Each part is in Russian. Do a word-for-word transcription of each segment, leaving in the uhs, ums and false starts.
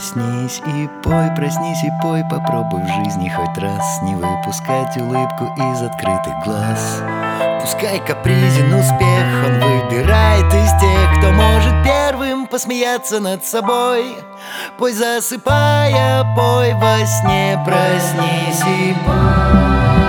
Проснись и пой, проснись и пой, попробуй в жизни хоть раз не выпускать улыбку из открытых глаз. Пускай капризен успех, он выбирает из тех, кто может первым посмеяться над собой. Пой, засыпая, пой во сне, проснись и пой.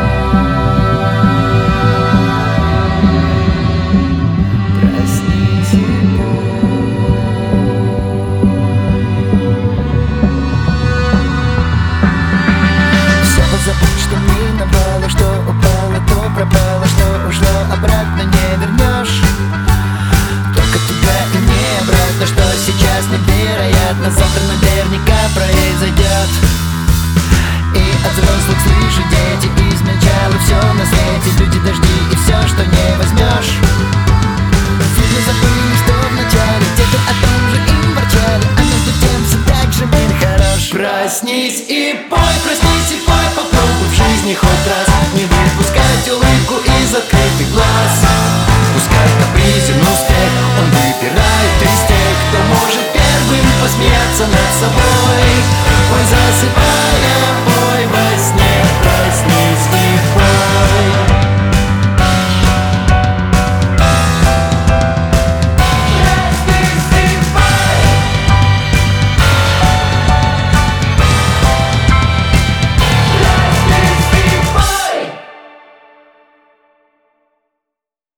Что миновало, что упало, то пропало, что ушло, обратно не вернешь. Только туда и не обратно, что сейчас невероятно, завтра наверняка произойдет. И от взрослых слышу дети, измельчало все на свете, люди, дожди и все, что не возьмешь. Видно, забыли, что вначале где-то о том же им ворчали, а между тем все так же мир хорош. Проснись и пой, проснись и пой, попробуй в жизни хоть раз не выпускать улыбку из открытых глаз. Пускай капризен успех, он выбирает из тех, кто может первым посмеяться над собой.